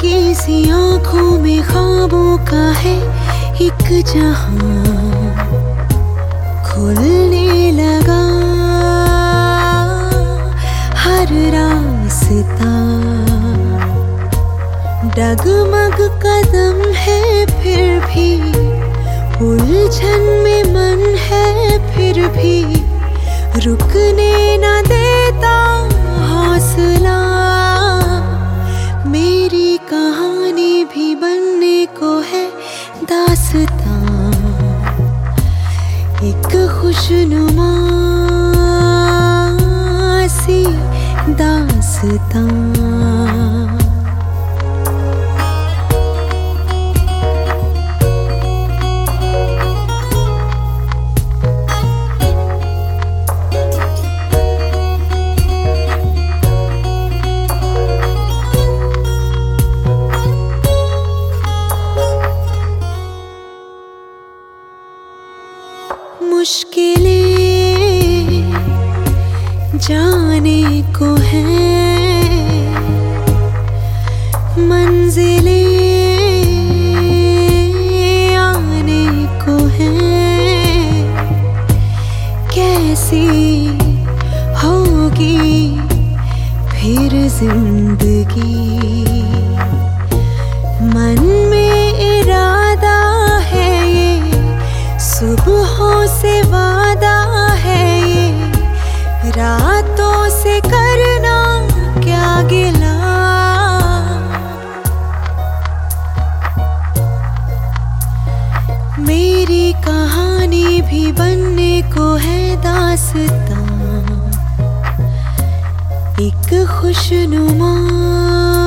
की सी आंखों में ख्वाबों का है एक जहां खुलने लगा। हर रास्ता डगमग कदम है, फिर भी उलझन में मन है, फिर भी रुकने न देता हौसला। मेरी कहानी भी बनने को है दास्तां, एक खुशनुमा सी दास्तां। मुश्किलें जाने को हैं, मंजिलें आने को हैं। कैसी होगी फिर जिंदगी, मन में इरादा है ये, सुबहों से वादा है ये, रातों से करना क्या गिला। मेरी कहानी भी बनने को है दास्तां, एक खुशनुमा